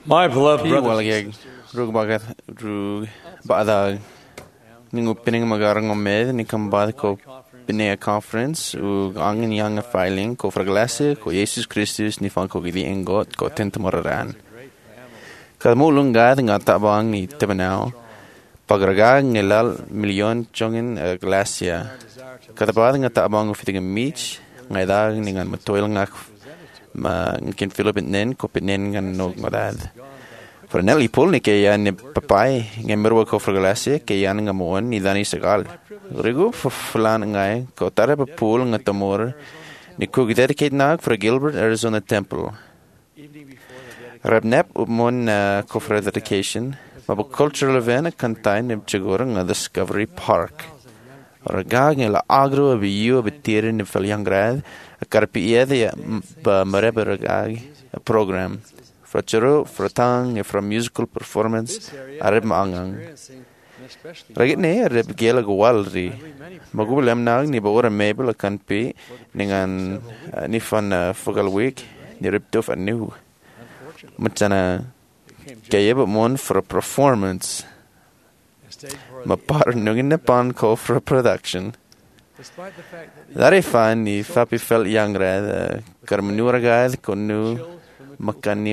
My beloved brothers and Walgeg sisters, rug bagat rug ba'dag ningu pining magarang omed ni kambad ko pinea conference u angin yang filing ko fraglase ko Jesus Christus ni fan ko gidi engot ko tentmoran kadmulung gad nga tabang ni tebenao pagraga ngelal milyon chongin glacia kadabad nga tabang fiting mich ngaidag ningan matoil ngak ma ngkin Philipin nen ko pinen ngan nog madad for nelly pol ni ke yan papai ngemerwa ko fraglase ke yan nga moon ni dani segal rigu flan ngai ko tare pa pool nga tamor ni ko dedicate nag for Gilbert Arizona Temple rabnep umon ko for dedication mabo cultural event kantain ni chigor nga Discovery Park ragag nga agro biyu betirin ni falyangrad karpi ia ba mareberagag program frachero frotang from musical performance arab maangang ragit ne arab gela gwalri magubulem nag ni bawra mebel kanpi ningan ni fan fogal week ni riptof anu machana kayeb mon for a performance mapar nungin na pan ko for a production Dari fan ni fapi fel yang red karmenura gad konu makan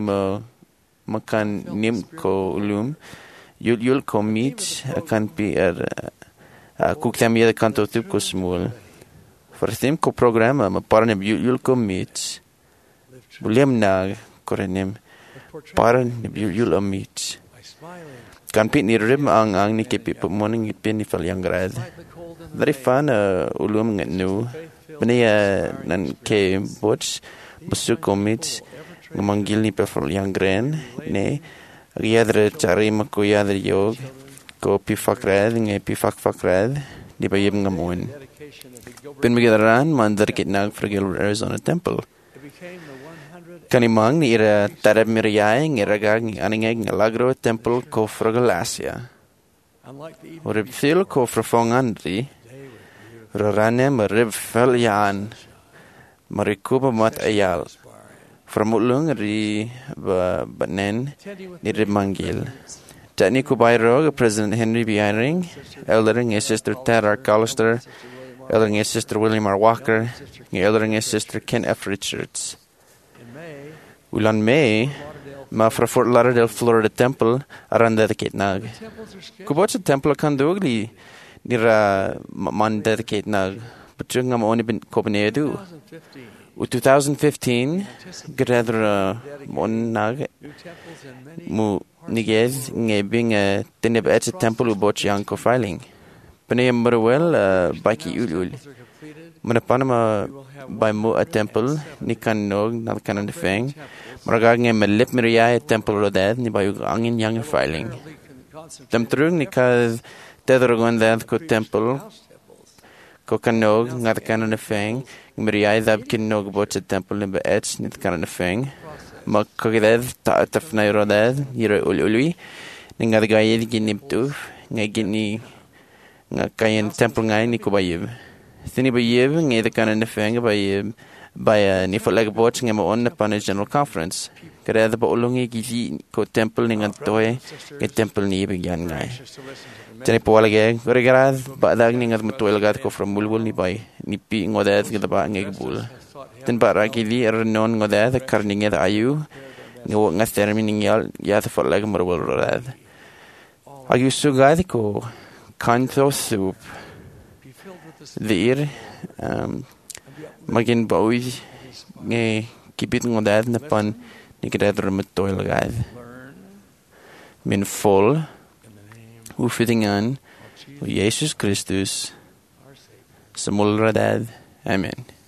nim ko ulum yul ko meet akan pi kuktam ya kanto tip ko small first ko programa maparne yul ko meet bulem na korenim paran yul meet kan pi ni rim ang ni kepi morning pi ni fel yang red Dari fan ulum ngenu benia nan ke bots besuk komit memanggil ni perfor yang grand ne riadre cari makuya dari yog ko pifakred nge pifakred di bayim ngamun pen migaran mandar kitnag for Gilbert Arizona Temple kanimang ni ira tarab miriay ngiragag aningeg ngalagro temple ko fragalasia Orib fil ko frafongandri rarane marib fel yan marikuba mat ayal framulung ri banen ni rib mangil Tani kubayro President Henry B. Eyring eldering his sister Ted R. Collister eldering his sister William R. Walker eldering his sister Ken F. Richards Ulan May ma fra Fort Lauderdale, Florida Temple aranda dedicate nag. Kubot sa temple kan dugli nira man dedicate nag. Butchung am oni bin Copenhagen. U 2015 gradra mon nag mu nigez ngebing tinib et temple ubot yang ko filing. Pane marwel baki ulul. Mana Panama by mo a temple ni kan nog na kan defeng. Maragag nga malip miriay temple rodad ni bayug angin yang filing. Temtrung ni ka tedrogon dad ko temple ko kanog nga kan defeng miriay dab kinog bot sa temple ni baets ni kan defeng. Magkagdad ta tafnay rodad yira ulului ni nga gayed giniptu nga gini nga kayen temple nga ni ko bayib. Sini bayib nga kan defeng bayib by ni folag bots nga mo on na pan general conference kada ba ulungi gizi ko temple ni ngantoy ke temple ni bigyan ngai tani po walage regarad ba dag ni ngat mutuel gat ko from bulbul ni bay ni pi ngodat kita ba ngai bul tin ba ra gili non ngodat karning da ayu ngo ngaster miningal ya ta folag marwal rad ayu sugad ko kanto soup dir magin bawi nge kipit ngodad na pan ni kadadro matoy lagad min full ufitingan o Jesus Christus sa mulradad. Amen.